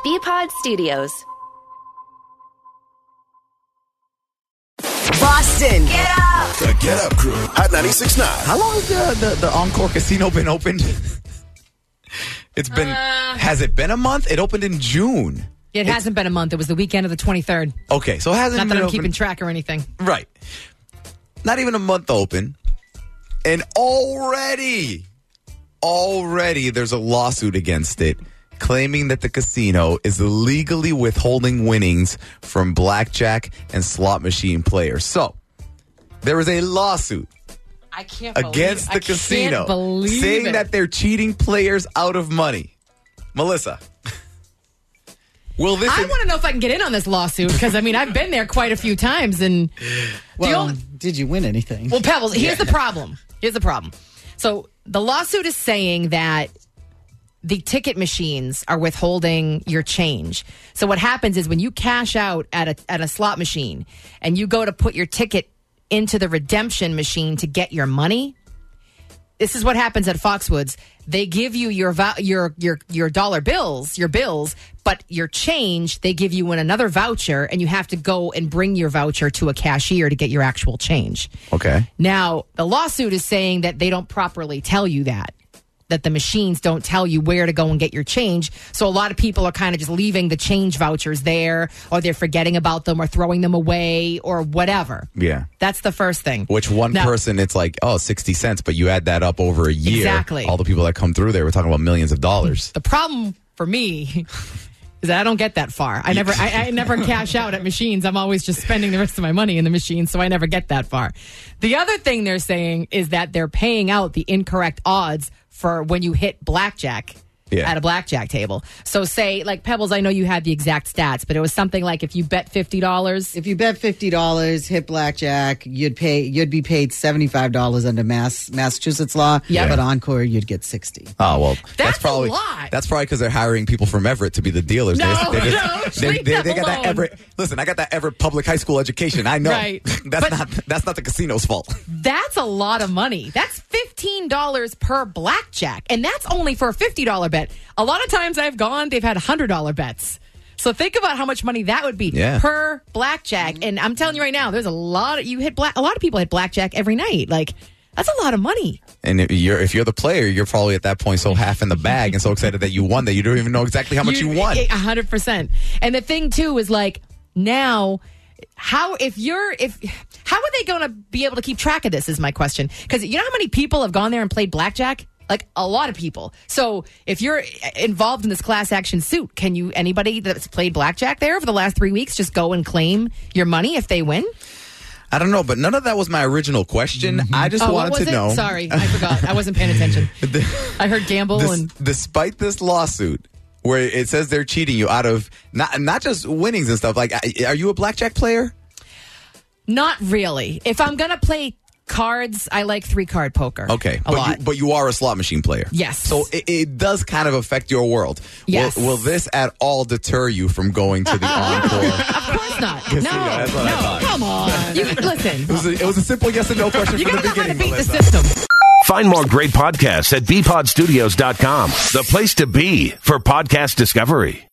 BPod Studios. Boston. Get up! The Get Up Crew, Hot 96.9. How long has the Encore Casino been open? It's been. Has it been a month? It opened in June. It hasn't been a month. It was the weekend of the 23rd. Okay, so it hasn't Not been that I'm open. keeping track or anything. Right. Not even a month open. And already there's a lawsuit against it, claiming that the casino is illegally withholding winnings from blackjack and slot machine players. So, there is a lawsuit I can't against the casino saying that they're cheating players out of money. Melissa, will this... I want to know if I can get in on this lawsuit because, I've been there quite a few times. And did you win anything? Well, Pebbles, here's the problem. So the lawsuit is saying that the ticket machines are withholding your change. So what happens is when you cash out at a slot machine and you go to put your ticket into the redemption machine to get your money, this is what happens at Foxwoods. They give you your dollar bills, but your change, they give you another voucher, and you have to go and bring your voucher to a cashier to get your actual change. Okay. Now, the lawsuit is saying that they don't properly tell you that the machines don't tell you where to go and get your change. So a lot of people are kind of just leaving the change vouchers there, or they're forgetting about them or throwing them away or whatever. Yeah. That's the first thing. Which person, it's like, 60 cents, but you add that up over a year. Exactly. All the people that come through there, we're talking about millions of dollars. The problem for me is that I don't get that far. I never cash out at machines. I'm always just spending the rest of my money in the machine, so I never get that far. The other thing they're saying is that they're paying out the incorrect odds for when you hit blackjack at a blackjack table. So say, like Pebbles, I know you had the exact stats, but it was something like if you bet $50. If you bet $50, hit blackjack, you'd be paid $75 under Massachusetts law. Yeah. But Encore, you'd get $60. Oh, well, that's probably a lot. That's probably because they're hiring people from Everett to be the dealers. No, they leave them got that alone. Everett. Listen, I got that Everett public high school education. I know. Right. That's not the casino's fault. That's a lot of money. That's $15 per blackjack. And that's only for a $50 bet. A lot of times I've gone, they've had $100 bets. So think about how much money that would be per blackjack. And I'm telling you right now, there's a lot of people hit blackjack every night. Like, that's a lot of money. And if you're the player, you're probably at that point so half in the bag and so excited that you won that you don't even know exactly how much you won. 100%. And the thing too is like now, how are they going to be able to keep track of this is my question. Because you know how many people have gone there and played blackjack? Like a lot of people. So if you're involved in this class action suit, anybody that's played blackjack there over the last 3 weeks just go and claim your money if they win? I don't know, but none of that was my original question. Mm-hmm. I just wanted to know. Sorry, I forgot. I wasn't paying attention. I heard gamble despite this lawsuit where it says they're cheating you out of not just winnings and stuff. Like, are you a blackjack player? Not really. If I'm gonna play cards, I like 3-card poker. Okay, lot. But you are a slot machine player. Yes. So it does kind of affect your world. Yes. Will this at all deter you from going to the Encore? Of course not. Casino? That's what I thought. Come on. Listen. It was a simple yes or no question You from gotta the know how to beginning, beat the Melissa. system. Find more great podcasts at bpodstudios.com, the place to be for podcast discovery.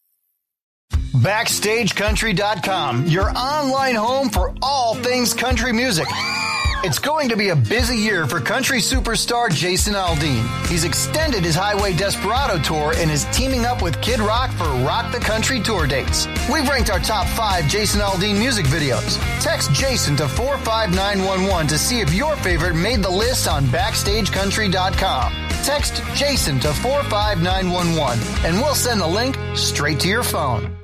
BackstageCountry.com, your online home for all things country music. It's going to be a busy year for country superstar Jason Aldean. He's extended his Highway Desperado tour and is teaming up with Kid Rock for Rock the Country tour dates. We've ranked our top 5 Jason Aldean music videos. Text Jason to 45911 to see if your favorite made the list on BackstageCountry.com. Text Jason to 45911 and we'll send the link straight to your phone.